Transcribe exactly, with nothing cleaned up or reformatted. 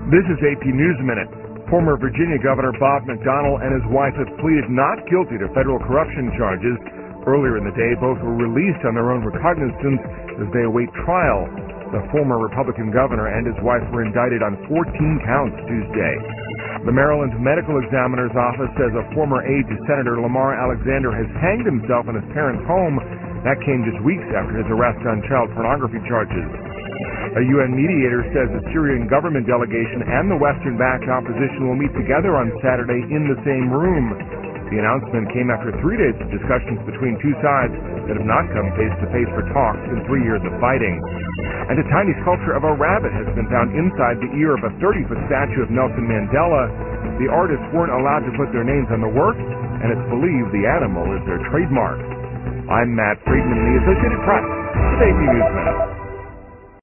This is A P News Minute. Former Virginia Governor Bob McDonnell and his wife have pleaded not guilty to federal corruption charges. Earlier in the day, both were released on their own recognizance as they await trial. The former Republican governor and his wife were indicted on fourteen counts Tuesday. The Maryland Medical Examiner's Office says a former aide to Senator Lamar Alexander has hanged himself in his parents' home. That came just weeks after his arrest on child pornography charges. A U N mediator says the Syrian government delegation and the Western-backed opposition will meet together on Saturday in the same room. The announcement came after three days of discussions between two sides that have not come face-to-face for talks in three years of fighting. And a tiny sculpture of a rabbit has been found inside the ear of a thirty-foot statue of Nelson Mandela. The artists weren't allowed to put their names on the work, and it's believed the animal is their trademark. I'm Matt Friedman, the Associated Press, with A P News Minute.